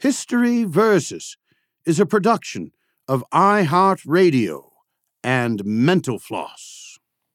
History Versus is a production of iHeartRadio and Mental Floss.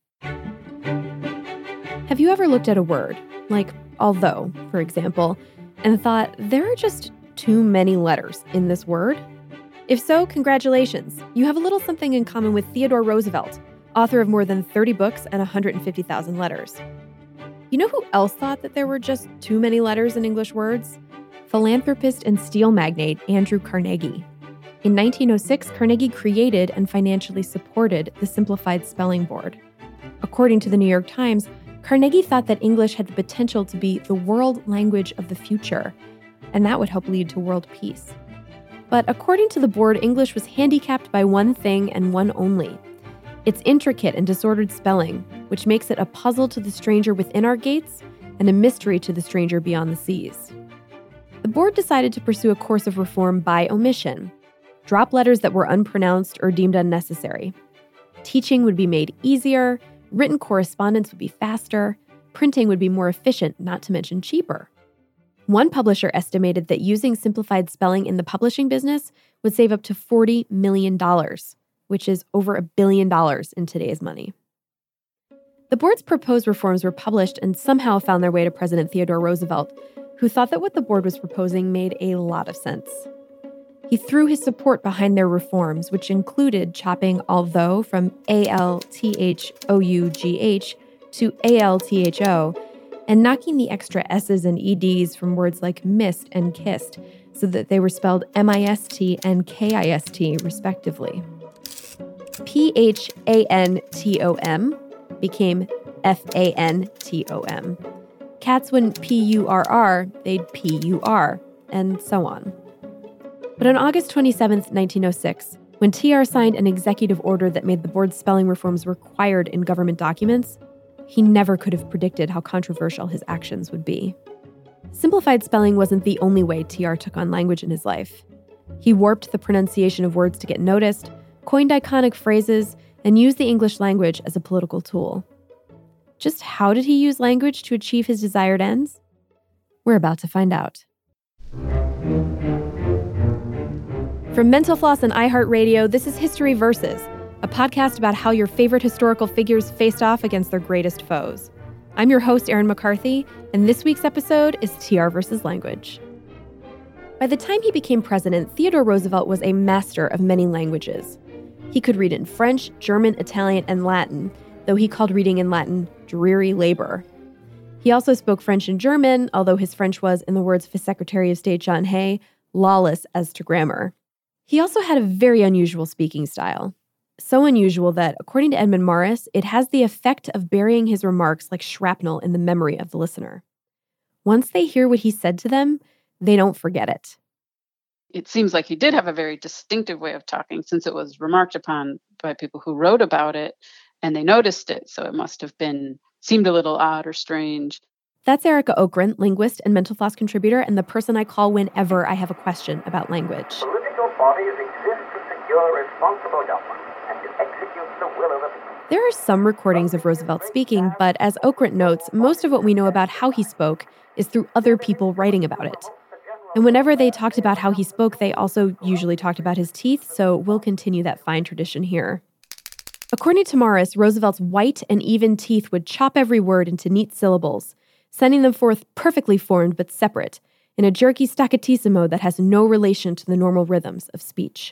Have you ever looked at a word, like although, for example, and thought, there are just too many letters in this word? If so, congratulations. You have a little something in common with Theodore Roosevelt, author of more than 30 books and 150,000 letters. You know who else thought that there were just too many letters in English words? Philanthropist and steel magnate Andrew Carnegie. In 1906, Carnegie created and financially supported the Simplified Spelling Board. According to the New York Times, Carnegie thought that English had the potential to be the world language of the future, and that would help lead to world peace. But according to the board, English was handicapped by one thing and one only: its intricate and disordered spelling, which makes it a puzzle to the stranger within our gates and a mystery to the stranger beyond the seas. The board decided to pursue a course of reform by omission. Drop letters that were unpronounced or deemed unnecessary. Teaching would be made easier, written correspondence would be faster, printing would be more efficient, not to mention cheaper. One publisher estimated that using simplified spelling in the publishing business would save up to $40 million, which is over $1 billion in today's money. The board's proposed reforms were published and somehow found their way to President Theodore Roosevelt, who thought that what the board was proposing made a lot of sense. He threw his support behind their reforms, which included chopping although from A-L-T-H-O-U-G-H to A-L-T-H-O, and knocking the extra S's and EDs from words like mist and kissed so that they were spelled M-I-S-T and K-I-S-T, respectively. P-H-A-N-T-O-M became F-A-N-T-O-M. Cats wouldn't P-U-R-R, they'd P-U-R, and so on. But on August 27, 1906, when TR signed an executive order that made the board's spelling reforms required in government documents, he never could have predicted how controversial his actions would be. Simplified spelling wasn't the only way TR took on language in his life. He warped the pronunciation of words to get noticed, coined iconic phrases, and used the English language as a political tool. Just how did he use language to achieve his desired ends? We're about to find out. From Mental Floss and iHeartRadio, this is History Versus, a podcast about how your favorite historical figures faced off against their greatest foes. I'm your host, Erin McCarthy, and this week's episode is TR versus language. By the time he became president, Theodore Roosevelt was a master of many languages. He could read in French, German, Italian, and Latin, though he called reading in Latin dreary labor. He also spoke French and German, although his French was, in the words of his Secretary of State John Hay, lawless as to grammar. He also had a very unusual speaking style. So unusual that, according to Edmund Morris, it has the effect of burying his remarks like shrapnel in the memory of the listener. Once they hear what he said to them, they don't forget it. It seems like he did have a very distinctive way of talking, since it was remarked upon by people who wrote about it, and they noticed it, so it must have seemed a little odd or strange. That's Erica Okren, linguist and Mental Floss contributor, and the person I call whenever I have a question about language. Political bodies exist to secure responsible government and to execute the will of the people. There are some recordings of Roosevelt speaking, but as Okren notes, most of what we know about how he spoke is through other people writing about it. And whenever they talked about how he spoke, they also usually talked about his teeth, so we'll continue that fine tradition here. According to Morris, Roosevelt's white and even teeth would chop every word into neat syllables, sending them forth perfectly formed but separate, in a jerky staccatissimo that has no relation to the normal rhythms of speech.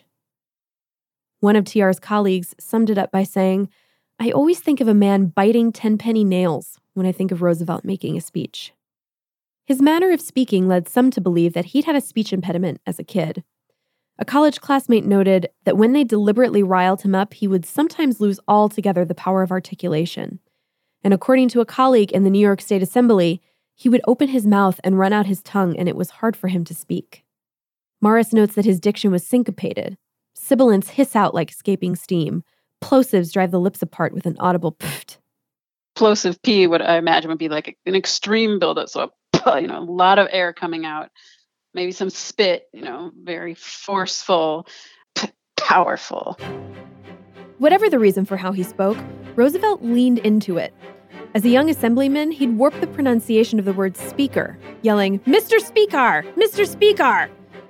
One of TR's colleagues summed it up by saying, "I always think of a man biting 10-penny nails when I think of Roosevelt making a speech." His manner of speaking led some to believe that he'd had a speech impediment as a kid. A college classmate noted that when they deliberately riled him up, he would sometimes lose altogether the power of articulation. And according to a colleague in the New York State Assembly, he would open his mouth and run out his tongue, and it was hard for him to speak. Morris notes that his diction was syncopated. Sibilants hiss out like escaping steam. Plosives drive the lips apart with an audible pft. Plosive P, what I imagine would be like an extreme buildup, so a lot of air coming out. Maybe some spit, very forceful, powerful. Whatever the reason for how he spoke, Roosevelt leaned into it. As a young assemblyman, he'd warped the pronunciation of the word speaker, yelling, "Mr. Speaker! Mr. Speaker!"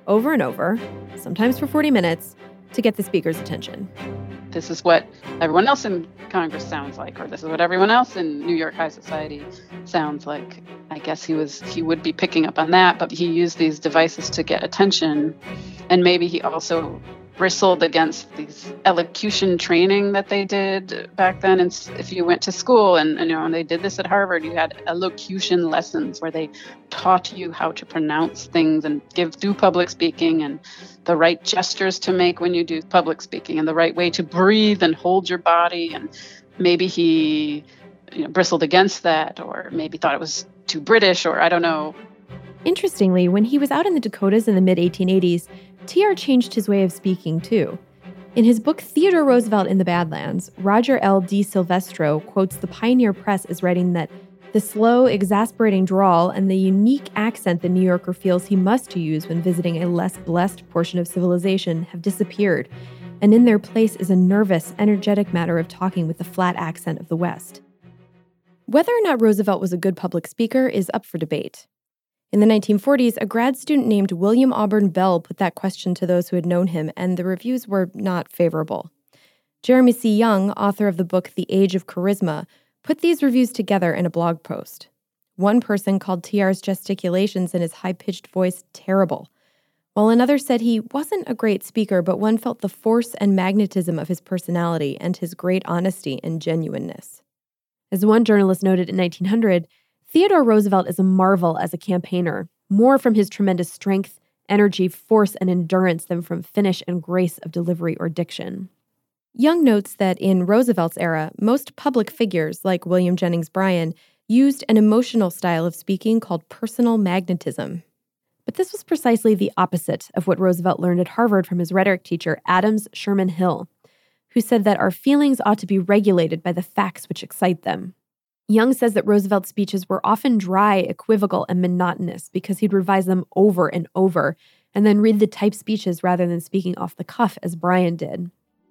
over and over, sometimes for 40 minutes, to get the speaker's attention. This is what everyone else in Congress sounds like, or this is what everyone else in New York high society sounds like. I guess he would be picking up on that, but he used these devices to get attention. And maybe he also bristled against these elocution training that they did back then. And if you went to school and they did this at Harvard, you had elocution lessons where they taught you how to pronounce things and do public speaking and the right gestures to make when you do public speaking and the right way to breathe and hold your body. And maybe he bristled against that, or maybe thought it was too British, or I don't know. Interestingly, when he was out in the Dakotas in the mid-1880s, TR changed his way of speaking, too. In his book Theodore Roosevelt in the Badlands, Roger L. D. Silvestro quotes the Pioneer Press as writing that the slow, exasperating drawl and the unique accent the New Yorker feels he must use when visiting a less blessed portion of civilization have disappeared, and in their place is a nervous, energetic matter of talking with the flat accent of the West. Whether or not Roosevelt was a good public speaker is up for debate. In the 1940s, a grad student named William Auburn Bell put that question to those who had known him, and the reviews were not favorable. Jeremy C. Young, author of the book The Age of Charisma, put these reviews together in a blog post. One person called TR's gesticulations and his high-pitched voice terrible, while another said he wasn't a great speaker, but one felt the force and magnetism of his personality and his great honesty and genuineness. As one journalist noted in 1900, Theodore Roosevelt is a marvel as a campaigner, more from his tremendous strength, energy, force, and endurance than from finish and grace of delivery or diction. Young notes that in Roosevelt's era, most public figures, like William Jennings Bryan, used an emotional style of speaking called personal magnetism. But this was precisely the opposite of what Roosevelt learned at Harvard from his rhetoric teacher, Adams Sherman Hill, who said that our feelings ought to be regulated by the facts which excite them. Young says that Roosevelt's speeches were often dry, equivocal, and monotonous because he'd revise them over and over and then read the typed speeches rather than speaking off the cuff as Bryan did.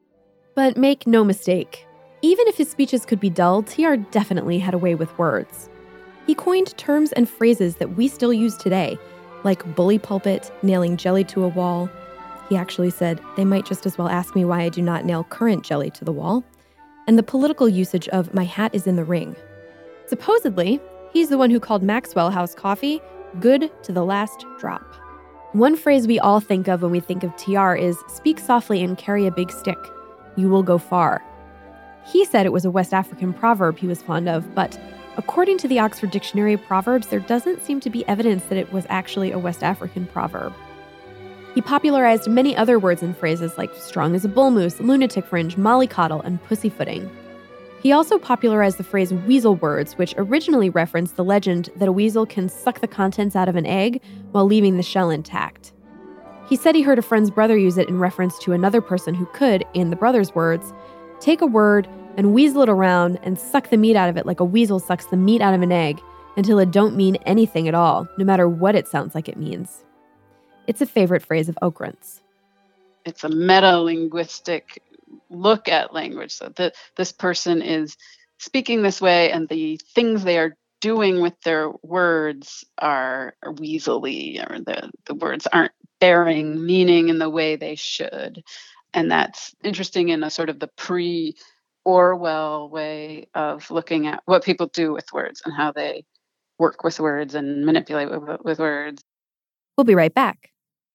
But make no mistake, even if his speeches could be dull, TR definitely had a way with words. He coined terms and phrases that we still use today, like bully pulpit, nailing jelly to a wall. He actually said, they might just as well ask me why I do not nail current jelly to the wall, and the political usage of my hat is in the ring. Supposedly, he's the one who called Maxwell House coffee good to the last drop. One phrase we all think of when we think of TR is speak softly and carry a big stick. You will go far. He said it was a West African proverb he was fond of, but according to the Oxford Dictionary of Proverbs, there doesn't seem to be evidence that it was actually a West African proverb. He popularized many other words and phrases like strong as a bull moose, lunatic fringe, mollycoddle, and pussyfooting. He also popularized the phrase weasel words, which originally referenced the legend that a weasel can suck the contents out of an egg while leaving the shell intact. He said he heard a friend's brother use it in reference to another person who could, in the brother's words, take a word and weasel it around and suck the meat out of it like a weasel sucks the meat out of an egg until it don't mean anything at all, no matter what it sounds like it means. It's a favorite phrase of Okrent's. It's a meta-linguistic look at language, so that this person is speaking this way and the things they are doing with their words are weaselly, or the words aren't bearing meaning in the way they should. And that's interesting in a sort of the pre-Orwell way of looking at what people do with words and how they work with words and manipulate with words. We'll be right back.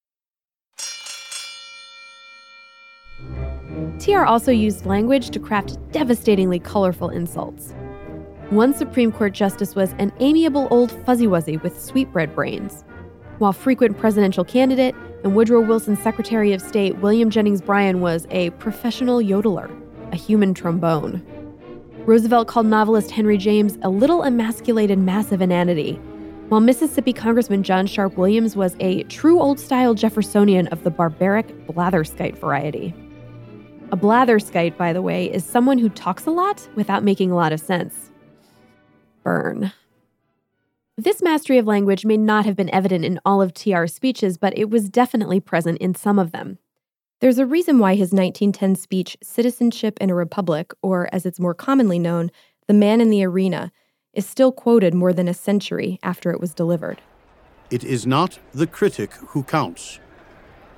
TR also used language to craft devastatingly colorful insults. One Supreme Court justice was an amiable old fuzzy-wuzzy with sweetbread brains, while frequent presidential candidate and Woodrow Wilson's Secretary of State William Jennings Bryan was a professional yodeler, a human trombone. Roosevelt called novelist Henry James a little emasculated mass of inanity, while Mississippi Congressman John Sharp Williams was a true old-style Jeffersonian of the barbaric blatherskite variety. A blatherskite, by the way, is someone who talks a lot without making a lot of sense. Burn. This mastery of language may not have been evident in all of TR's speeches, but it was definitely present in some of them. There's a reason why his 1910 speech, Citizenship in a Republic, or as it's more commonly known, The Man in the Arena, is still quoted more than a century after it was delivered. It is not the critic who counts,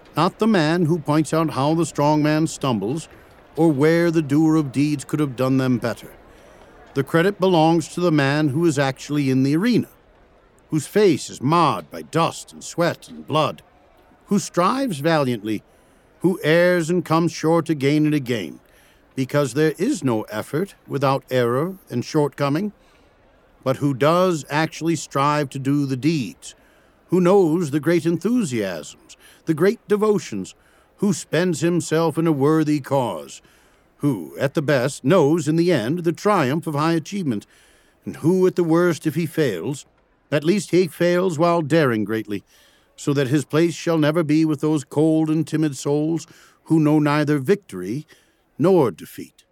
not the man who points out how the strong man stumbles or where the doer of deeds could have done them better. The credit belongs to the man who is actually in the arena, whose face is marred by dust and sweat and blood, who strives valiantly, who errs and comes short again and again, because there is no effort without error and shortcoming, but who does actually strive to do the deeds, who knows the great enthusiasms, the great devotions, who spends himself in a worthy cause, who, at the best, knows in the end the triumph of high achievement, and who, at the worst, if he fails, at least he fails while daring greatly, so that his place shall never be with those cold and timid souls who know neither victory nor defeat.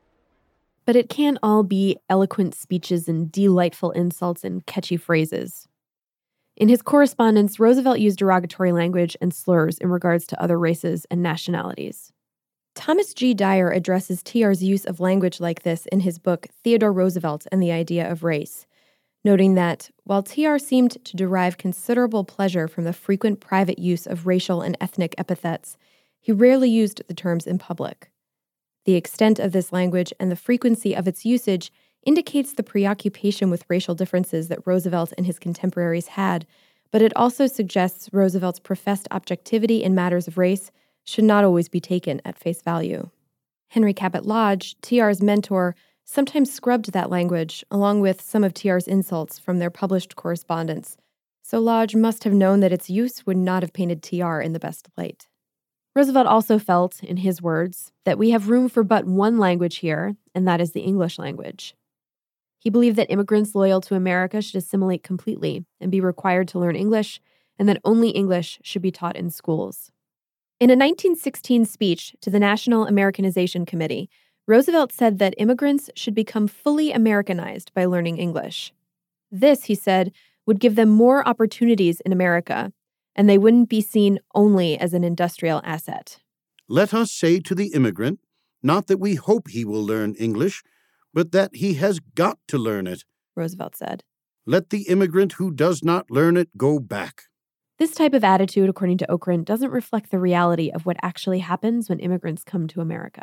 But it can't all be eloquent speeches and delightful insults and catchy phrases. In his correspondence, Roosevelt used derogatory language and slurs in regards to other races and nationalities. Thomas G. Dyer addresses TR's use of language like this in his book Theodore Roosevelt and the Idea of Race, noting that, while TR seemed to derive considerable pleasure from the frequent private use of racial and ethnic epithets, he rarely used the terms in public. The extent of this language and the frequency of its usage indicates the preoccupation with racial differences that Roosevelt and his contemporaries had, but it also suggests Roosevelt's professed objectivity in matters of race should not always be taken at face value. Henry Cabot Lodge, TR's mentor, sometimes scrubbed that language, along with some of TR's insults from their published correspondence, so Lodge must have known that its use would not have painted TR in the best light. Roosevelt also felt, in his words, that we have room for but one language here, and that is the English language. He believed that immigrants loyal to America should assimilate completely and be required to learn English, and that only English should be taught in schools. In a 1916 speech to the National Americanization Committee, Roosevelt said that immigrants should become fully Americanized by learning English. This, he said, would give them more opportunities in America, and they wouldn't be seen only as an industrial asset. Let us say to the immigrant, not that we hope he will learn English, but that he has got to learn it, Roosevelt said. Let the immigrant who does not learn it go back. This type of attitude, according to Okren, doesn't reflect the reality of what actually happens when immigrants come to America.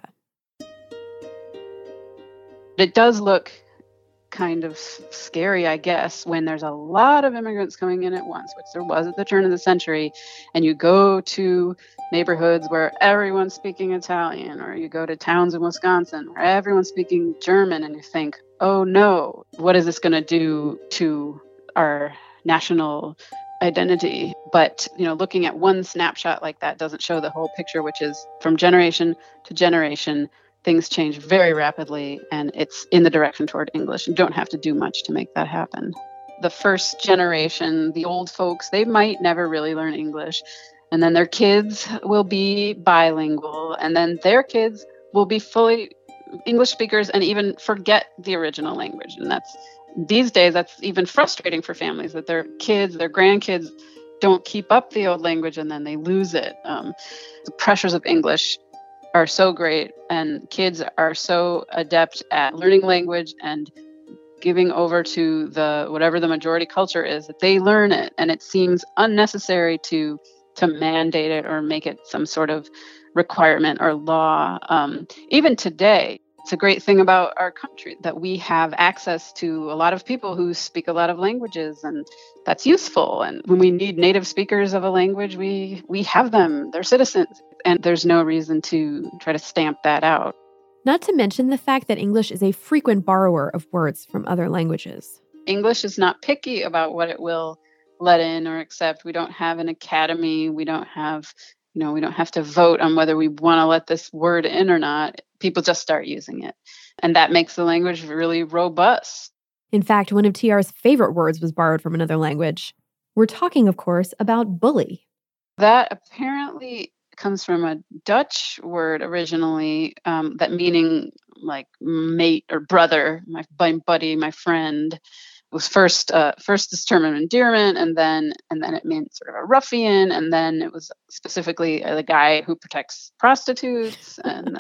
It does look kind of scary, I guess, when there's a lot of immigrants coming in at once, which there was at the turn of the century, and you go to neighborhoods where everyone's speaking Italian, or you go to towns in Wisconsin where everyone's speaking German, and you think, oh no, what is this going to do to our national identity? But, looking at one snapshot like that doesn't show the whole picture, which is from generation to generation, things change very rapidly, and it's in the direction toward English. You don't have to do much to make that happen. The first generation, the old folks, they might never really learn English, and then their kids will be bilingual, and then their kids will be fully English speakers and even forget the original language. And these days, that's even frustrating for families, that their kids, their grandkids don't keep up the old language and then they lose it. The pressures of English are so great, and kids are so adept at learning language and giving over to whatever the majority culture is, that they learn it, and it seems unnecessary to mandate it or make it some sort of requirement or law. Even today, it's a great thing about our country that we have access to a lot of people who speak a lot of languages, and that's useful. And when we need native speakers of a language, we have them. They're citizens. And there's no reason to try to stamp that out. Not to mention the fact that English is a frequent borrower of words from other languages. English is not picky about what it will let in or accept. We don't have an academy. We don't have to vote on whether we want to let this word in or not. People just start using it. And that makes the language really robust. In fact, one of TR's favorite words was borrowed from another language. We're talking, of course, about bully. That apparently comes from a Dutch word originally, that meaning like mate or brother, my buddy, my friend. It was first this term of endearment, and then it meant sort of a ruffian, and then it was specifically the guy who protects prostitutes, and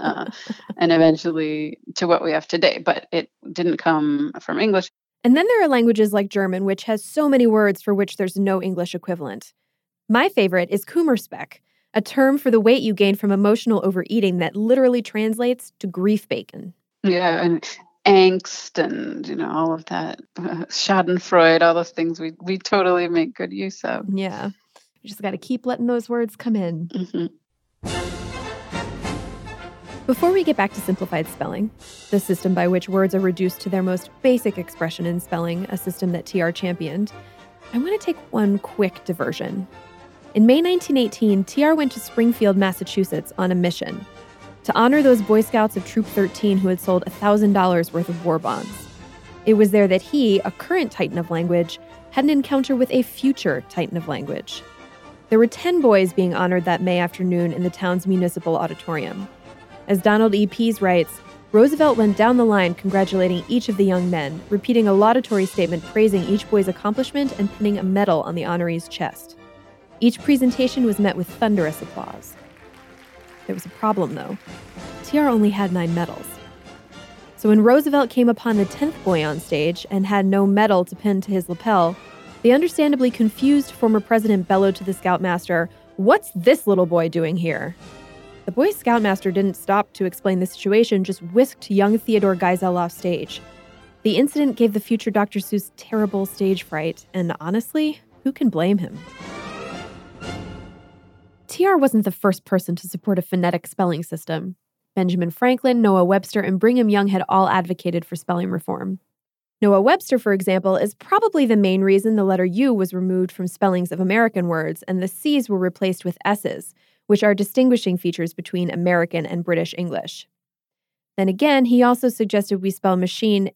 eventually to what we have today. But it didn't come from English. And then there are languages like German, which has so many words for which there's no English equivalent. My favorite is Kummerspeck, a term for the weight you gain from emotional overeating that literally translates to grief bacon. Yeah, and angst and, all of that. Schadenfreude, all those things we totally make good use of. Yeah. You just got to keep letting those words come in. Mm-hmm. Before we get back to simplified spelling, the system by which words are reduced to their most basic expression in spelling, a system that TR championed, I want to take one quick diversion. In May 1918, TR went to Springfield, Massachusetts on a mission to honor those Boy Scouts of Troop 13 who had sold $1,000 worth of war bonds. It was there that he, a current Titan of language, had an encounter with a future Titan of language. There were 10 boys being honored that May afternoon in the town's municipal auditorium. As Donald E. Pease writes, Roosevelt went down the line congratulating each of the young men, repeating a laudatory statement praising each boy's accomplishment and pinning a medal on the honoree's chest. Each presentation was met with thunderous applause. There was a problem, though. TR only had 9 medals. So when Roosevelt came upon the 10th boy on stage and had no medal to pin to his lapel, the understandably confused former president bellowed to the scoutmaster, "What's this little boy doing here?" The boy scoutmaster didn't stop to explain the situation, just whisked young Theodore Geisel off stage. The incident gave the future Dr. Seuss terrible stage fright, and honestly, who can blame him? TR wasn't the first person to support a phonetic spelling system. Benjamin Franklin, Noah Webster, and Brigham Young had all advocated for spelling reform. Noah Webster, for example, is probably the main reason the letter U was removed from spellings of American words and the C's were replaced with S's, which are distinguishing features between American and British English. Then again, he also suggested we spell machine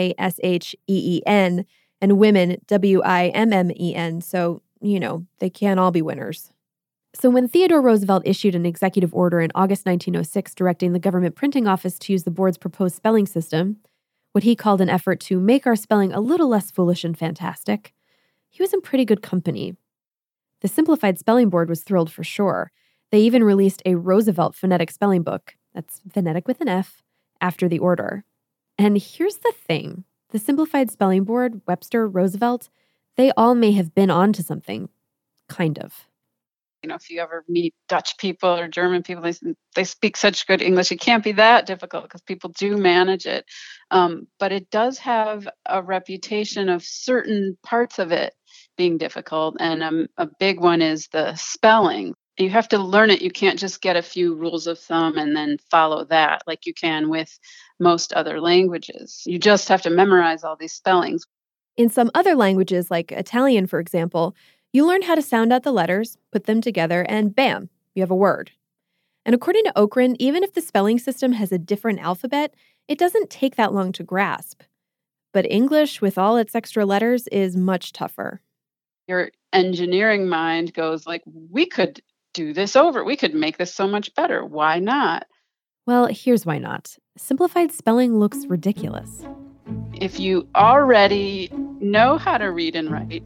M-A-S-H-E-E-N and women W-I-M-M-E-N, so, they can't all be winners. So when Theodore Roosevelt issued an executive order in August 1906 directing the government printing office to use the board's proposed spelling system, what he called an effort to make our spelling a little less foolish and fantastic, he was in pretty good company. The Simplified Spelling Board was thrilled for sure. They even released a Roosevelt phonetic spelling book, that's phonetic with an F, after the order. And here's the thing. The Simplified Spelling Board, Webster, Roosevelt, they all may have been onto something. Kind of. If you ever meet Dutch people or German people, they speak such good English. It can't be that difficult because people do manage it. But it does have a reputation of certain parts of it being difficult. And a big one is the spelling. You have to learn it. You can't just get a few rules of thumb and then follow that like you can with most other languages. You just have to memorize all these spellings. In some other languages, like Italian, for example, you learn how to sound out the letters, put them together, and bam, you have a word. And according to Okran, even if the spelling system has a different alphabet, it doesn't take that long to grasp. But English, with all its extra letters, is much tougher. Your engineering mind goes like, we could do this over. We could make this so much better. Why not? Well, here's why not. Simplified spelling looks ridiculous. If you already know how to read and write,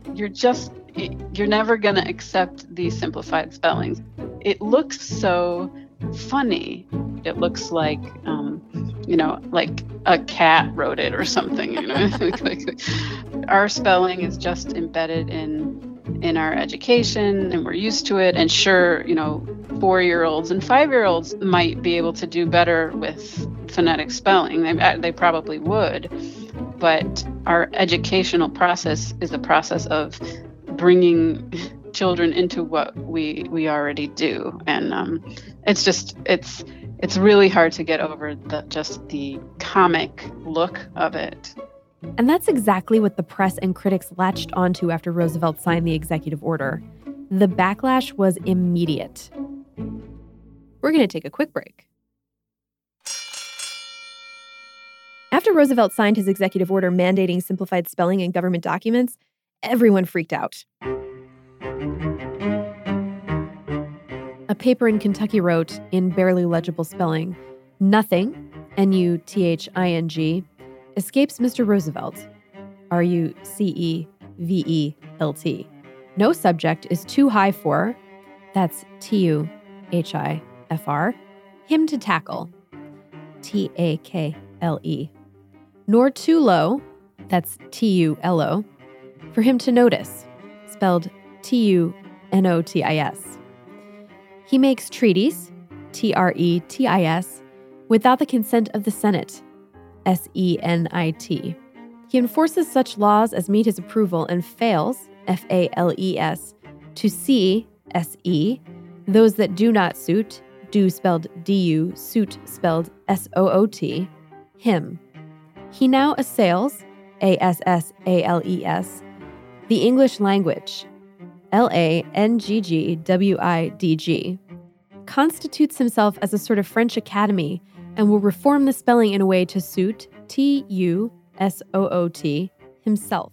you're never going to accept these simplified spellings. It looks so funny. It looks like, like a cat wrote it or something. Our spelling is just embedded in our education, and we're used to it. And sure, 4-year-olds and 5-year-olds might be able to do better with phonetic spelling. They probably would. But our educational process is a process of bringing children into what we already do. And it's really hard to get over the comic look of it. And that's exactly what the press and critics latched onto after Roosevelt signed the executive order. The backlash was immediate. We're going to take a quick break. After Roosevelt signed his executive order mandating simplified spelling in government documents, everyone freaked out. A paper in Kentucky wrote, in barely legible spelling, "Nothing, N-U-T-H-I-N-G, escapes Mr. Roosevelt, R-U-C-E-V-E-L-T. No subject is too high for," that's T-U-H-I-F-R, "him to tackle," T-A-K-L-E, nor too low, that's T-U-L-O, for him to notice, spelled T-U-N-O-T-I-S. He makes treaties, treaties, without the consent of the Senate, senit. He enforces such laws as meet his approval and fails, fales, to see, se, those that do not suit, do spelled du, suit spelled soot, him. He now assails, assales, the English language, langgwidg, constitutes himself as a sort of French academy and will reform the spelling in a way to suit, tusoot, himself.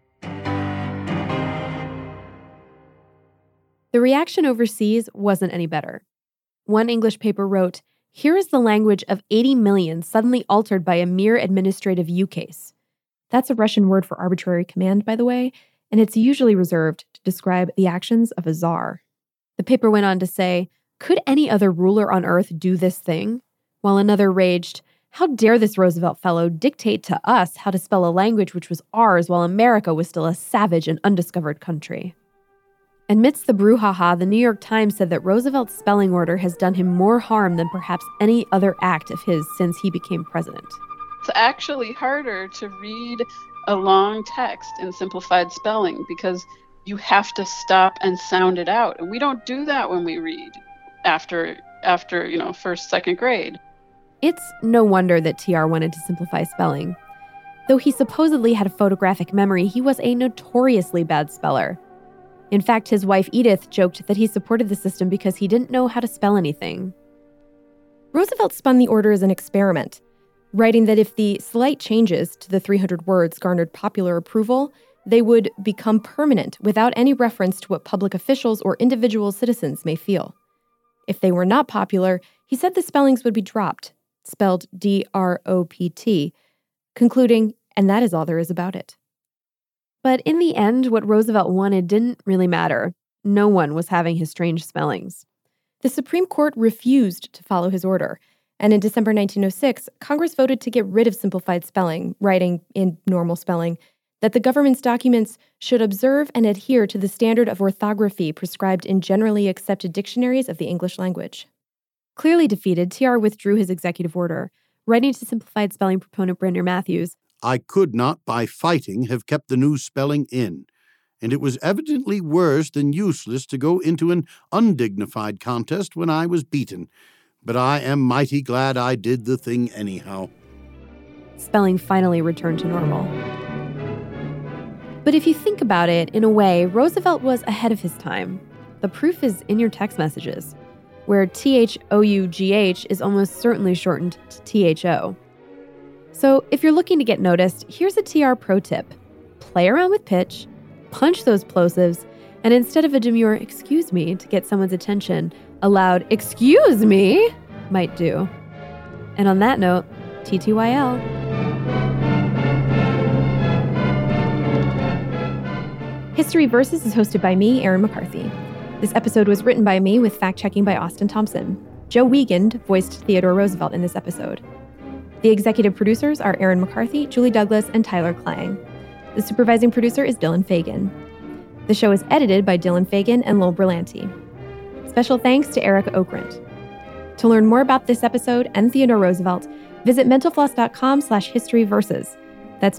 The reaction overseas wasn't any better. One English paper wrote, "Here is the language of 80 million suddenly altered by a mere administrative ukase." That's a Russian word for arbitrary command, by the way, and it's usually reserved to describe the actions of a czar. The paper went on to say, "Could any other ruler on earth do this thing?" While another raged, "How dare this Roosevelt fellow dictate to us how to spell a language which was ours while America was still a savage and undiscovered country?" Amidst the brouhaha, the New York Times said that Roosevelt's spelling order has done him more harm than perhaps any other act of his since he became president. It's actually harder to read a long text in simplified spelling because you have to stop and sound it out. And we don't do that when we read after first, second grade. It's no wonder that TR wanted to simplify spelling. Though he supposedly had a photographic memory, he was a notoriously bad speller. In fact, his wife Edith joked that he supported the system because he didn't know how to spell anything. Roosevelt spun the order as an experiment, writing that if the slight changes to the 300 words garnered popular approval, they would become permanent without any reference to what public officials or individual citizens may feel. If they were not popular, he said the spellings would be dropped, spelled D-R-O-P-T, concluding, "And that is all there is about it." But in the end, what Roosevelt wanted didn't really matter. No one was having his strange spellings. The Supreme Court refused to follow his order, and in December 1906, Congress voted to get rid of simplified spelling, writing in normal spelling, that the government's documents should observe and adhere to the standard of orthography prescribed in generally accepted dictionaries of the English language. Clearly defeated, TR withdrew his executive order, writing to simplified spelling proponent Brandner Matthews, "I could not, by fighting, have kept the new spelling in, and it was evidently worse than useless to go into an undignified contest when I was beaten. But I am mighty glad I did the thing anyhow." Spelling finally returned to normal. But if you think about it, in a way, Roosevelt was ahead of his time. The proof is in your text messages, where THOUGH is almost certainly shortened to THO. So if you're looking to get noticed, here's a TR pro tip. Play around with pitch, punch those plosives, and instead of a demure "excuse me" to get someone's attention, a loud "excuse me" might do. And on that note, TTYL. History Versus is hosted by me, Erin McCarthy. This episode was written by me with fact-checking by Austin Thompson. Joe Wiegand voiced Theodore Roosevelt in this episode. The executive producers are Erin McCarthy, Julie Douglas, and Tyler Klang. The supervising producer is Dylan Fagan. The show is edited by Dylan Fagan and Lowell Berlanti. Special thanks to Erica Okrent. To learn more about this episode and Theodore Roosevelt, visit mentalfloss.com/historyversus. That's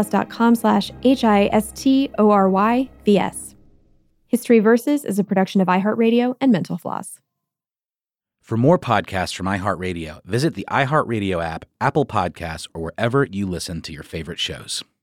mentalfloss.com/HISTORYVS. History Versus is a production of iHeartRadio and Mental Floss. For more podcasts from iHeartRadio, visit the iHeartRadio app, Apple Podcasts, or wherever you listen to your favorite shows.